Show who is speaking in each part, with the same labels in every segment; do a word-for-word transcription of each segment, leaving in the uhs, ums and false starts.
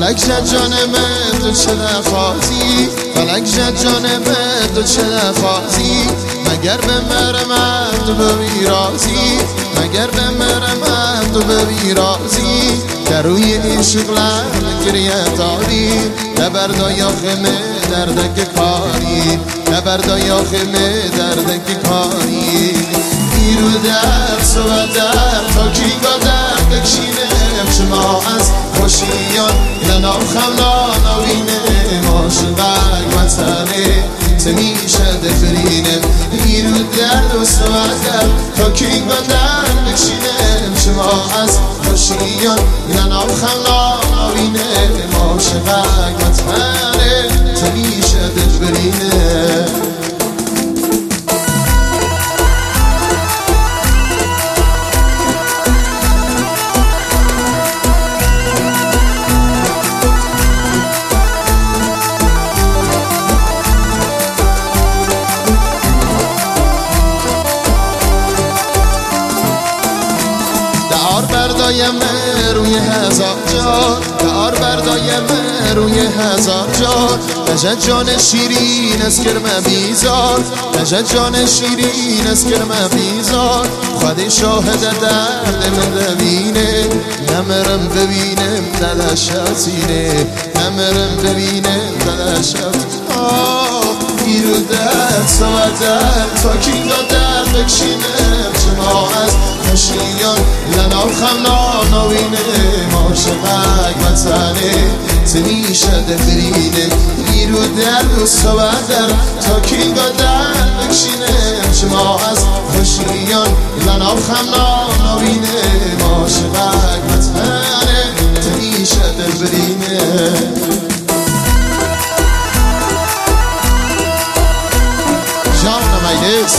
Speaker 1: فلک جد جانم تو چه نخواستی، فلک جد جانم تو چه نخواستی، مگر به مرمم تو ببی رازی، مگر به مرمم تو ببی رازی، در روی این شغلم گریه داری، نبردای آخمه دردک کاری، نبردای آخمه دردک کاری، ایرو در صبح در تا کی گادر بکشینم شما از خوشیان لنام خمنا نوینه ماشقک وطنه تمیشه دفرینم ایرو در و صبح در تا کی گادر بکشینم شما از خوشیان لنام خمنا نوینه ماشقک وطنه تمیشه دفرینه. بردایم روی هزار جان، دار بردایم روی هزار جان، نجد جان شیرین از کرم بیزار، نجد جان شیرین از کرم بیزار، خودی شاهد درد من ببینه، نمرم ببینم دلش سینه، نمرم ببینم دلش ایرو در سوار در تا کی در بکشینم شما از خوشیان لنام خمنا نوینه ماشقک وطنه تمیشه دفرینه ایرو در و سوار در تا کی در بکشینم شما از خوشیان لنام خمنا نوینه ماشقک وطنه تمیشه دفرینه. جان مجلس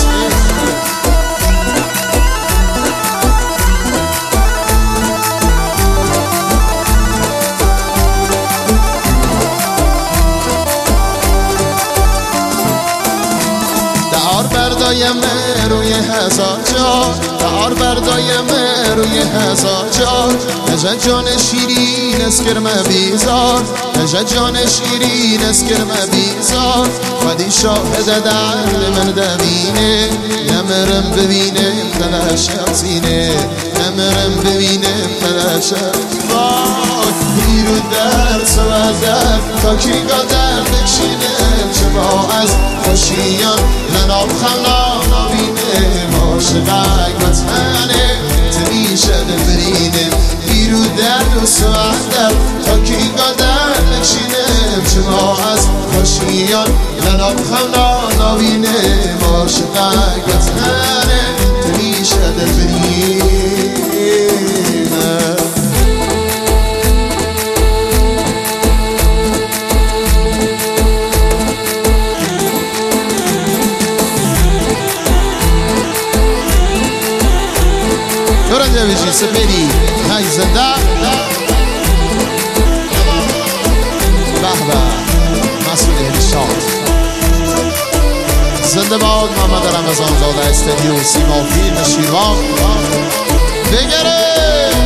Speaker 1: دار بردایم روی هزار جان، دار بردایم روی هزار جان، نجد جان شیرین از کرم بیزار، نجد جان شیرین از کرم بیزار، خودی شاهد درد من ببینه، نمرم ببینم دلش سینه، نمرم ببینم دلش ایرو در سوار در تا کی در بکشینم شما از خوشیان لنام خمنا نوینه ماشقک وطنه تمیشه دفرینم ایرو در و سوار در تا کی در بکشینم شما از خوشیان لنام خمنا نوینه ماشقک وطنه تمیشه دفرینم. دورنجه بشی سپری های زنده به به مسئول احشاد زنده باد محمد رمضان زاده استدیو سیما فیلم شیروان بگره